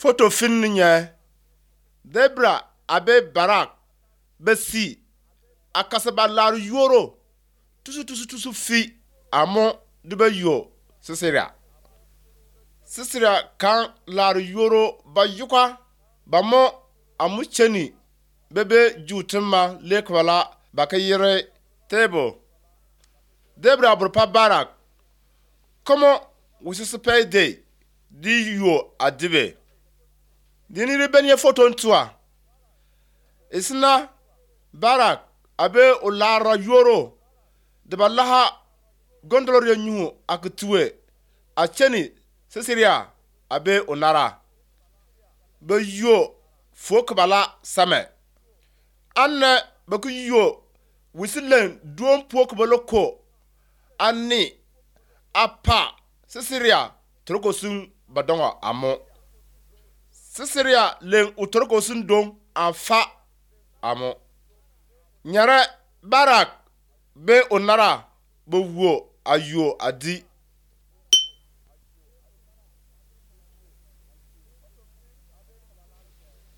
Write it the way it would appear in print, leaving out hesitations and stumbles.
Photo fin nya. Debra abe Barak besi akasaba laru yoro. Tusu fi amo dube yo Sisera. Sisera kan laru yoro ba yukwa ba mo amucheni bebe jutima lekwala bakayire table. Debra burpa Barak. Komo wisisipe day di yo adibe. Diniri benye photo ntua. Isna Barak abe olara yoro de balaha gondolor yenyu akutue acheni Sisera abe onara be yo fokbala same anne baku yo wisilen duon pokboloko anni apa Sisera trokosun badonga amo Sisera len utrokosun don anfa amo nyare Barak be onara bo wo ayo adi